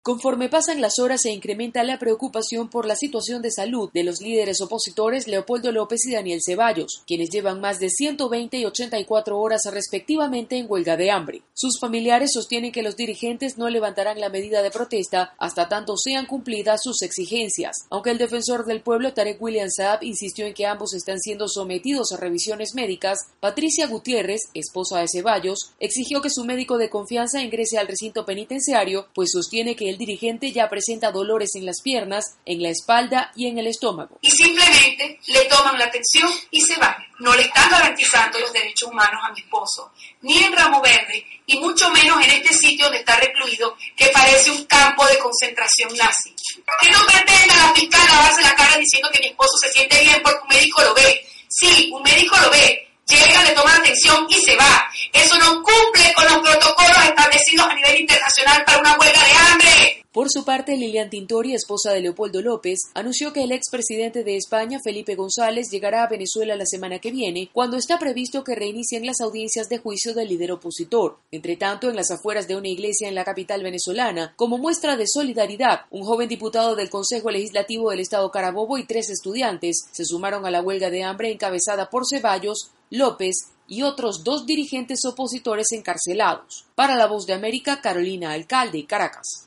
Conforme pasan las horas se incrementa la preocupación por la situación de salud de los líderes opositores Leopoldo López y Daniel Ceballos, quienes llevan más de 120 y 84 horas respectivamente en huelga de hambre. Sus familiares sostienen que los dirigentes no levantarán la medida de protesta hasta tanto sean cumplidas sus exigencias, aunque el defensor del pueblo Tarek William Saab insistió en que ambos están siendo sometidos a revisiones médicas. Patricia Gutiérrez, esposa de Ceballos, exigió que su médico de confianza ingrese al recinto penitenciario, pues sostiene que el dirigente ya presenta dolores en las piernas, en la espalda y en el estómago. Y simplemente le toman la atención y se van. No le están garantizando los derechos humanos a mi esposo, ni en Ramo Verde, y mucho menos en este sitio donde está recluido, que parece un campo de concentración nazi. Que no pretenda la fiscal lavarse la cara diciendo que mi esposo se siente bien porque un médico lo ve. Sí, un médico lo ve, llega, le toma la atención y se va. Eso no cumple con los protocolos establecidos a nivel internacional para una huelga de hambre. Por su parte, Lilian Tintori, esposa de Leopoldo López, anunció que el expresidente de España, Felipe González, llegará a Venezuela la semana que viene, cuando está previsto que reinicien las audiencias de juicio del líder opositor. Entre tanto, en las afueras de una iglesia en la capital venezolana, como muestra de solidaridad, un joven diputado del Consejo Legislativo del Estado Carabobo y 3 estudiantes se sumaron a la huelga de hambre encabezada por Ceballos, López y otros 2 dirigentes opositores encarcelados. Para La Voz de América, Carolina Alcalde, Caracas.